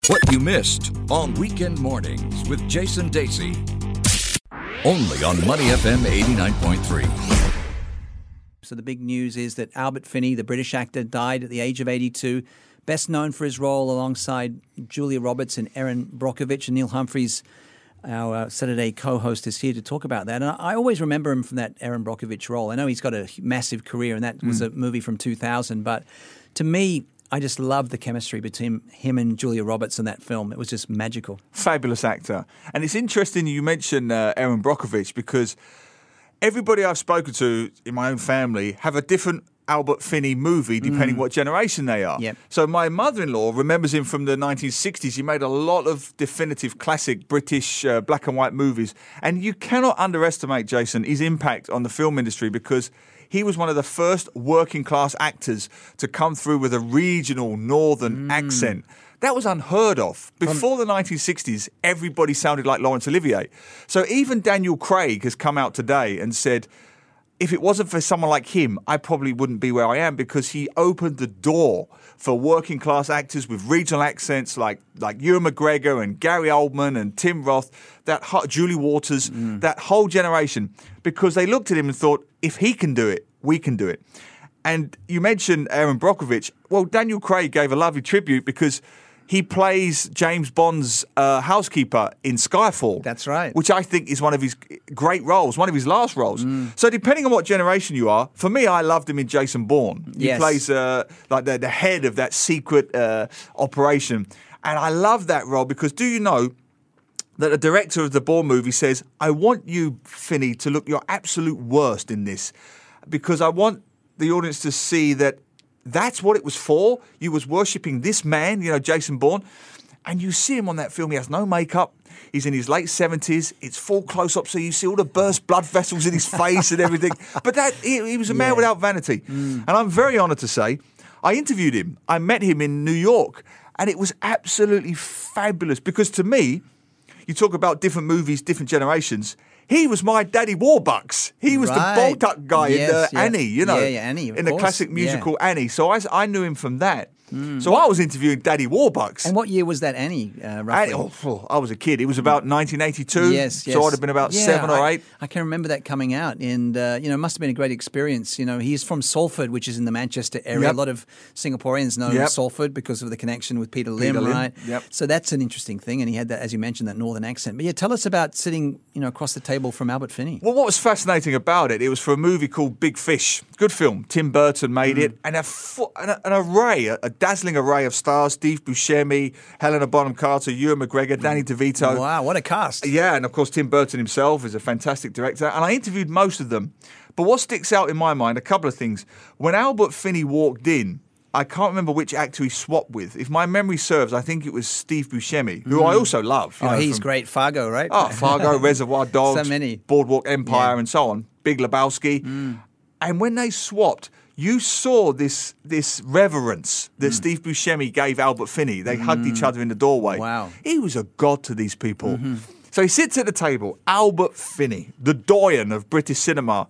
What you missed on Weekend Mornings with Jason Dacey. Only on Money FM 89.3. So the big news is that Albert Finney, the British actor, died at the age of 82, best known for his role alongside Julia Roberts and Erin Brockovich. And Neil Humphreys, our Saturday co-host, is here to talk about that. And I always remember him from that Erin Brockovich role. I know he's got a massive career, and that was a movie from 2000. But to me, I just love the chemistry between him and Julia Roberts in that film. It was just magical. Fabulous actor. And it's interesting you mention Erin Brockovich, because everybody I've spoken to in my own family have a different Albert Finney movie depending what generation they are. Yep. So my mother-in-law remembers him from the 1960s. He made a lot of definitive classic British black and white movies. And you cannot underestimate, Jason, his impact on the film industry, because he was one of the first working class actors to come through with a regional northern accent. That was unheard of. Before the 1960s, everybody sounded like Laurence Olivier. So even Daniel Craig has come out today and said, if it wasn't for someone like him, I probably wouldn't be where I am, because he opened the door for working class actors with regional accents like Ewan McGregor and Gary Oldman and Tim Roth, Julie Waters, that whole generation, because they looked at him and thought, if he can do it, we can do it. And you mentioned Erin Brockovich. Well, Daniel Craig gave a lovely tribute because he plays James Bond's housekeeper in Skyfall. That's right. Which I think is one of his great roles, one of his last roles. So depending on what generation you are, for me, I loved him in Jason Bourne. He plays like the head of that secret operation. And I love that role because do you know that the director of the Bourne movie says, I want you, Finney, to look your absolute worst in this, because I want the audience to see that that's what it was for. You was worshipping this man, Jason Bourne. And you see him on that film. He has no makeup. He's in his late 70s. It's full close-up, so you see all the burst blood vessels in his face and everything. But he was a man without vanity. And I'm very honoured to say, I interviewed him. I met him in New York. And it was absolutely fabulous. Because to me, you talk about different movies, different generations. He was my Daddy Warbucks. He was the Baltuck guy in Annie, Annie, in the classic musical Annie. So I knew him from that. So I was interviewing Daddy Warbucks. And what year was that Annie, roughly? I was a kid. It was about 1982. Yes. So I'd have been about 7 or 8. I can remember that coming out, and it must have been a great experience. He's from Salford, which is in the Manchester area. Yep. A lot of Singaporeans know Salford because of the connection with Peter Lim, right? Yep. So that's an interesting thing, and he had that, as you mentioned, that northern accent. But tell us about sitting, across the table from Albert Finney. Well, what was fascinating about it was for a movie called Big Fish. Good film. Tim Burton made it, and a dazzling array of stars: Steve Buscemi, Helena Bonham Carter, Ewan McGregor, Danny DeVito. Wow, what a cast. Yeah, and of course Tim Burton himself is a fantastic director. And I interviewed most of them. But what sticks out in my mind, a couple of things. When Albert Finney walked in, I can't remember which actor he swapped with. If my memory serves, I think it was Steve Buscemi, who I also love. He's great. Fargo, right? Oh, Fargo, Reservoir Dogs, so many. Boardwalk Empire, and so on. Big Lebowski. And when they swapped, you saw this reverence that Steve Buscemi gave Albert Finney. They hugged each other in the doorway. Wow. He was a god to these people. So he sits at the table, Albert Finney, the doyen of British cinema.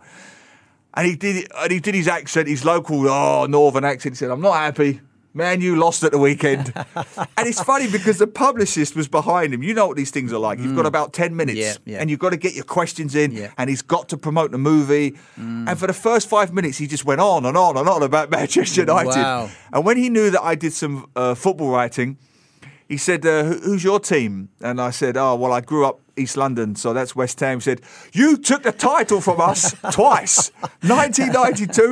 And he did his accent, his local northern accent. He said, I'm not happy. Man, you lost at the weekend. And it's funny because the publicist was behind him. You know what these things are like. You've got about 10 minutes and you've got to get your questions in and he's got to promote the movie. And for the first 5 minutes, he just went on and on and on about Manchester United. Wow. And when he knew that I did some football writing, he said, who's your team? And I said, I grew up East London, so that's West Ham. He said, you took the title from us twice. 1992,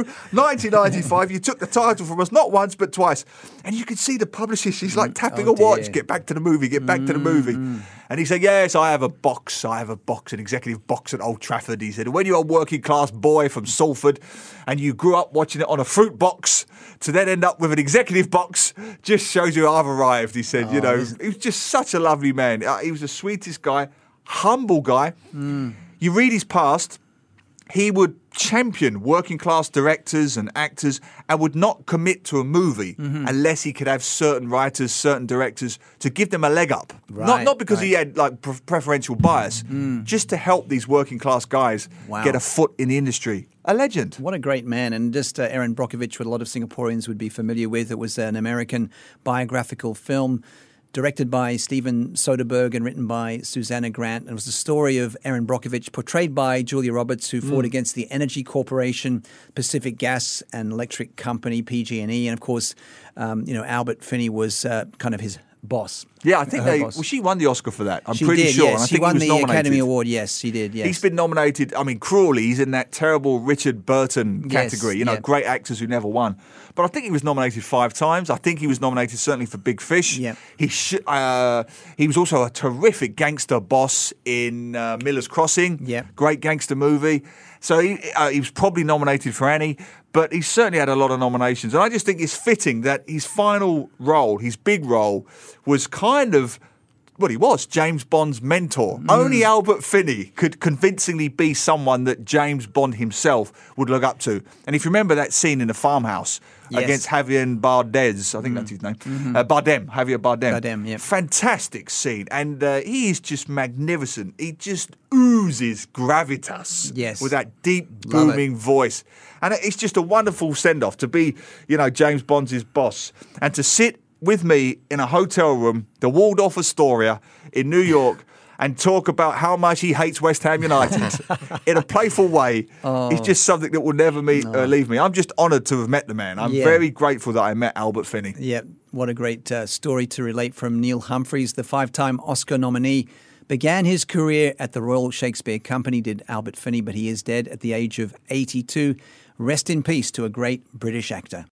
1995, you took the title from us not once but twice. And you could see the publicist, she's like tapping a watch, get back to the movie, get back to the movie. And he said, yes, I have a box, an executive box at Old Trafford. He said, when you're a working class boy from Salford and you grew up watching it on a fruit box to then end up with an executive box, just shows you I've arrived. He said, he was just such a lovely man. He was the sweetest guy. Humble guy. You read his past, he would champion working class directors and actors and would not commit to a movie unless he could have certain writers, certain directors to give them a leg up. Not because he had like preferential bias, just to help these working class guys get a foot in the industry. A legend. What a great man. And just Erin Brockovich, what a lot of Singaporeans would be familiar with. It was an American biographical film directed by Steven Soderbergh and written by Susanna Grant. And it was the story of Erin Brockovich, portrayed by Julia Roberts, who fought against the Energy Corporation, Pacific Gas and Electric Company, PG&E. And of course, Albert Finney was kind of his boss. Yeah, I think she won the Oscar for that. I'm she pretty did, sure. Yes. And I she think won he was the nominated. Academy Award. Yes, she did. Yes. He's been nominated. I mean, cruelly, he's in that terrible Richard Burton category. Great actors who never won. But I think he was nominated 5 times. I think he was nominated certainly for Big Fish. Yeah. He was also a terrific gangster boss in Miller's Crossing. Yeah. Great gangster movie. So he was probably nominated for Annie, but he certainly had a lot of nominations. And I just think it's fitting that his final role, his big role, was kind of what he was, James Bond's mentor. Only Albert Finney could convincingly be someone that James Bond himself would look up to. And if you remember that scene in the farmhouse against Javier Bardem, I think that's his name, Javier Bardem. Bardem, yeah. Fantastic scene. And he is just magnificent. He just oozes gravitas with that deep, booming voice. And it's just a wonderful send-off to be, James Bond's boss and to sit with me in a hotel room, the Waldorf Astoria in New York, and talk about how much he hates West Ham United in a playful way. It's just something that will never leave me. I'm just honoured to have met the man. I'm very grateful that I met Albert Finney. Yeah, what a great story to relate from Neil Humphreys, the 5-time Oscar nominee. Began his career at the Royal Shakespeare Company, did Albert Finney, but he is dead at the age of 82. Rest in peace to a great British actor.